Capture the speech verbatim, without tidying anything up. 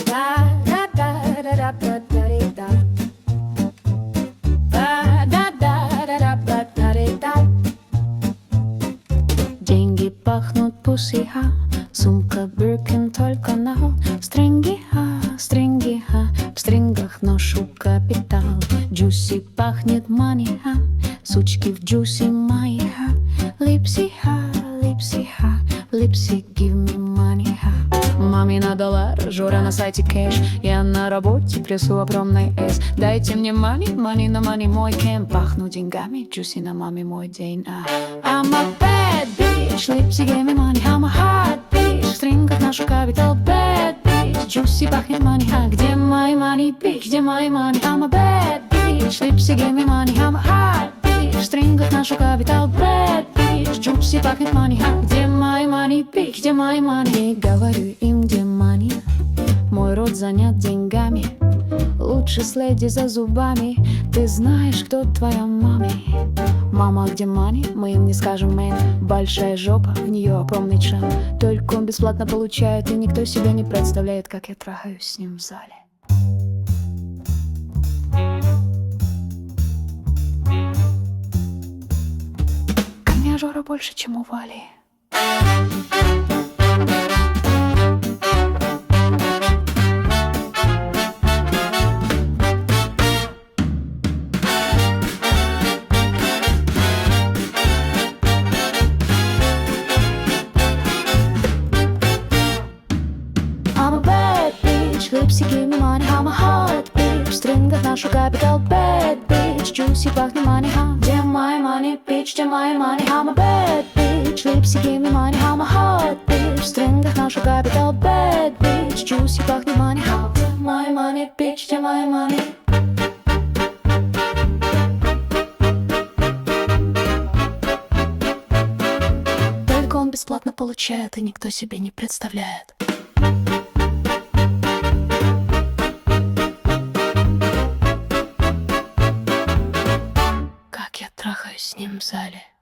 Деньги пахнут пусиха, сумка Биркин только на стринги-ха, стринги-ха, в стрингах ношу капитал. Джуси пахнет маниха, сучки в джуси мои-ха. Липси-ха, липси-ха, липси, give me money-ха. Маме на доллар, Жора на сайте кэш, я на работе трясу огромный эс. Дайте мне money, money на money мой кемп. Пахну деньгами, джуси на маме мой день. а. I'm a bad bitch, lipsy give me money. I'm a hot bitch, в стрингах ношу капитал. Bad bitch, джуси пахнет money. А где my money, bitch, где my money? I'm a bad bitch, lipsy give me money. I'm a hot bitch, в стрингах ношу капитал. Bad bitch, джуси пахнет money. А где my money, bitch, где my money? И говорю им, где money. Мой рот занят деньгами. Лучше следи за зубами. Ты знаешь, кто твоя мама. Мама, где мани? Мы им не скажем, мэн. Большая жопа, в нее огромный член. Только он бесплатно получает, и никто себе не представляет, как я трахаюсь с ним в зале. Ко мне Жора больше, чем у Вали. I'm a bad bitch, lipsy give me money. I'm a hot bitch, в стрингах ношу капитал. Bad bitch, juicy пахнет money. Huh? Где my money, bitch, где my money? I'm a bad bitch, lipsy give me money. I'm a hot bitch, в стрингах ношу капитал. Bad bitch, juicy пахнет money. Huh? Где my money, bitch, где my money? Только он бесплатно получает, и никто себе не представляет. Как я трахаюсь с ним в зале.